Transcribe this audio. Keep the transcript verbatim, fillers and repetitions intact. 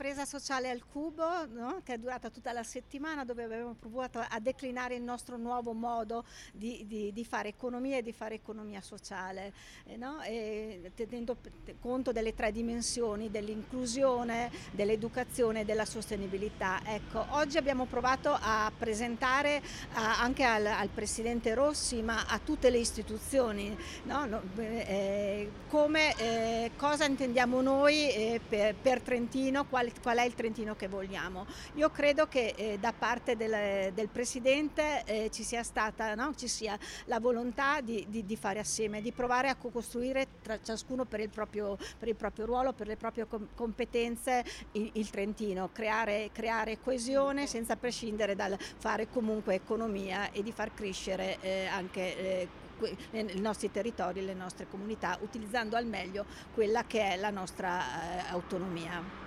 resa sociale al cubo, no? Che è durata tutta la settimana, dove abbiamo provato a declinare il nostro nuovo modo di, di- di fare economia e di fare economia sociale, eh, no? E tenendo p- conto delle tre dimensioni dell'inclusione, dell'educazione e della sostenibilità. Ecco, oggi abbiamo provato a presentare a- anche al, al Presidente Rossi, ma a tutte le istituzioni, no? No, eh, come, eh, cosa intendiamo noi eh, per, per Trentino, qual, qual è il Trentino che vogliamo. Io credo che eh, da parte del, del Presidente eh, ci sia stata, no? Ci sia la volontà di, di, di fare assieme, di provare a co-costruire tra ciascuno per il proprio, per il proprio ruolo, per le proprie com- competenze il, il Trentino, creare, creare coesione senza prescindere dal fare comunque economia e di far crescere eh, anche eh, i nostri territori, le nostre comunità, utilizzando al meglio quella che è la nostra eh, autonomia.